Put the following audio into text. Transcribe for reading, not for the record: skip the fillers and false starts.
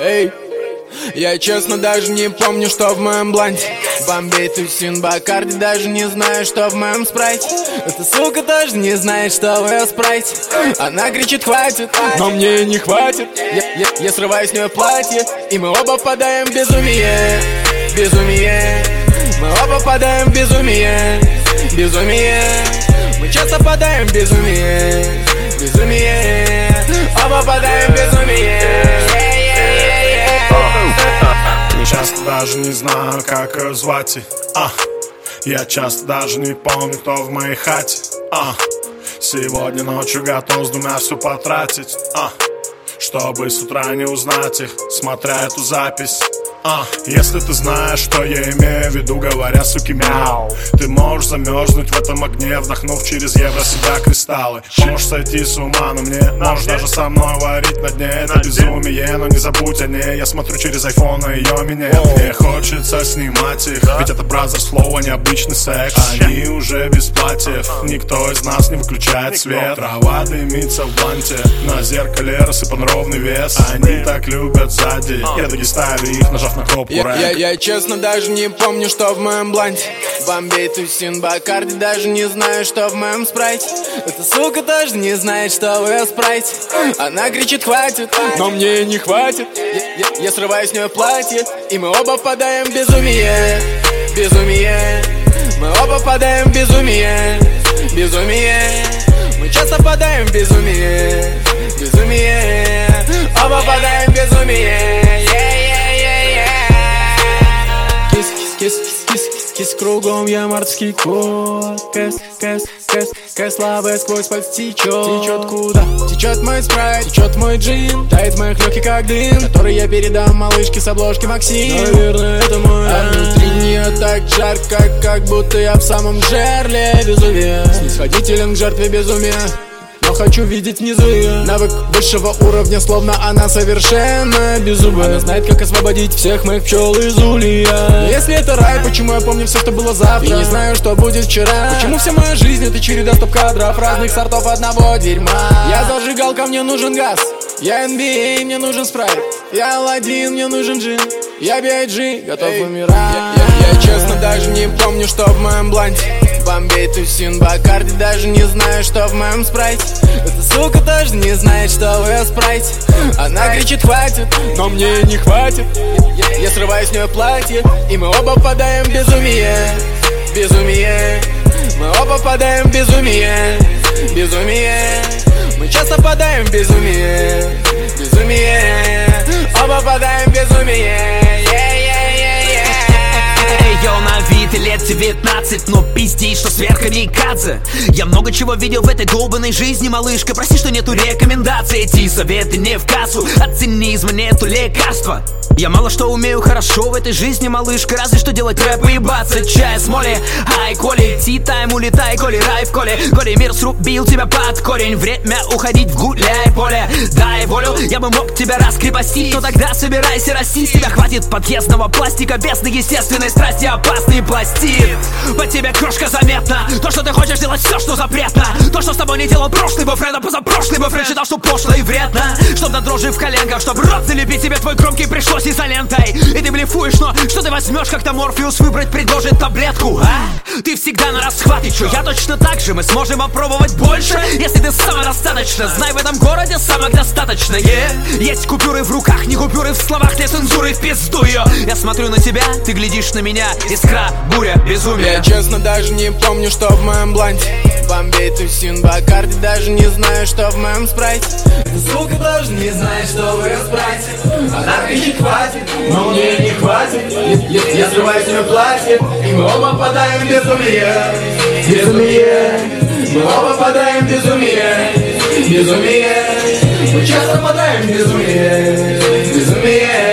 Эй, я честно даже не помню, что в моем бланте. Бомбей, тусин, Бакарди, даже не знаю, что в моем спрайте. Эта сука тоже не знает, что в ее спрайте. Она кричит хватит, но мне не хватит. Я срываю с нее платье, и мы оба впадаем в безумие. Безумие. Мы оба впадаем в безумие. Безумие. Мы часто впадаем в безумие. Безумие. Оба впадаем в безумие. Часто даже не знаю, как ее звать. Я часто даже не помню, кто в моей хате. Сегодня ночью готов с двумя все потратить, чтобы с утра не узнать их, смотря эту запись. Если ты знаешь, что я имею в виду, говоря, суки, мяу, ты можешь замерзнуть в этом огне, вдохнув через евро себя кристаллы. Можешь сойти с ума, но мне можешь даже со мной варить на дне. Это безумие, но не забудь о ней. Я смотрю через айфон на ее минет. Мне хочется снимать их, ведь это бразер слова, необычный секс. Они уже без платьев, никто из нас не выключает свет. Трава дымится в бланте, на зеркале рассыпан ровный вес. Они так любят сзади, я дагестаю их, нажав на кнопку рэп. Я честно даже не помню, что в моем бланте. Бомбей, тусин, Бакарди, даже не знаю, что в моем спрайте. Эта сука тоже не знает, что в ее спрайте. Она кричит хватит, но мне не хватит. Я срываю с нее платье, и мы оба впадаем в безумие. Безумие. Мы оба впадаем в безумие. Безумие. Мы часто впадаем в безумие. Безумие. Оба впадаем в безумие. Кис кругом, я морский кот. Кэс слабый сквозь подтечет. Течет куда? Течет мой спрайт, течет мой джин. Тает в моих легких как дым, который я передам малышке с обложки Максим. Наверное, это мой. А внутри нее так жарко, как будто я в самом жерле безумия. Снисходителен к жертве безумия, но хочу видеть внизу ее. Навык высшего уровня, словно она совершенно беззубая. Она знает, как освободить всех моих пчел из улья. Если это рай, почему я помню все, что было завтра, и не знаю, что будет вчера? Почему вся моя жизнь — это череда стоп-кадров разных сортов одного дерьма? Я зажигалка, мне нужен газ. Я NBA, мне нужен спрайт. Я Аладдин, мне нужен джин. Я B.I.G, готов умирать. Я честно даже не помню, что в моем бланте. Бомбей, тусин, Бакарди, даже не знаю, что в моем спрайте. Эта сука тоже не знает, что в ее спрайте. Она кричит хватит, но мне не хватит. Я срываю с нее платье, и мы оба впадаем в безумие. Безумие. Мы оба впадаем в безумие. Безумие. Мы часто впадаем в безумие. Безумие. Оба впадаем в безумие. Йо, на вид лет 19, но пиздей, что сверхкамикадзе. Я много чего видел в этой долбанной жизни, малышка. Прости, что нету рекомендаций, эти советы не в кассу. От цинизма нету лекарства. Я мало что умею хорошо в этой жизни, малышка. Разве что делать рэп и ебаться чай с моли. Ай, Коли, ти-тайм, улетай, Коли, рай в Коле. Коли, мир срубил тебя под корень. Время уходить в гуляй поле. Дай волю, я бы мог тебя раскрепостить, но тогда собирайся расти. С тебя хватит подъездного пластика без естественной страсти. Опасный пластид, по тебе крошка заметна. То, что ты хочешь делать все, что запретно. То, что с тобой не делал прошлый бойфренд, а позапрошлый бойфренд считал, что пошло и вредно. Чтоб до дрожи в коленках, чтоб рот залепить тебе твой громкий пришлось изолентой. И ты блефуешь, но что ты возьмешь, как-то Морфеус выбрать предложит таблетку, а? Ты всегда на расхват, и чё? Я точно так же, мы сможем попробовать больше, если ты самодостаточно. Знай, в этом городе самых достаточно, Есть купюры в руках, не купюры в словах, для цензуры в пизду ее. Я смотрю на тебя, ты глядишь на меня. Искра, буря, безумие. Я честно даже не помню, что в моем бланте. Бомбей, тусин, Бакарди, даже не знаю, что в моем спрайте. Эта сука даже не знает, что в ее спрайте. Она кричит хватит, но мне не хватит. Я срываю с нее платье, и мы оба впадаем в безумие. Безумие. Мы оба впадаем в безумие. Безумие. Мы часто впадаем в безумие. Безумие.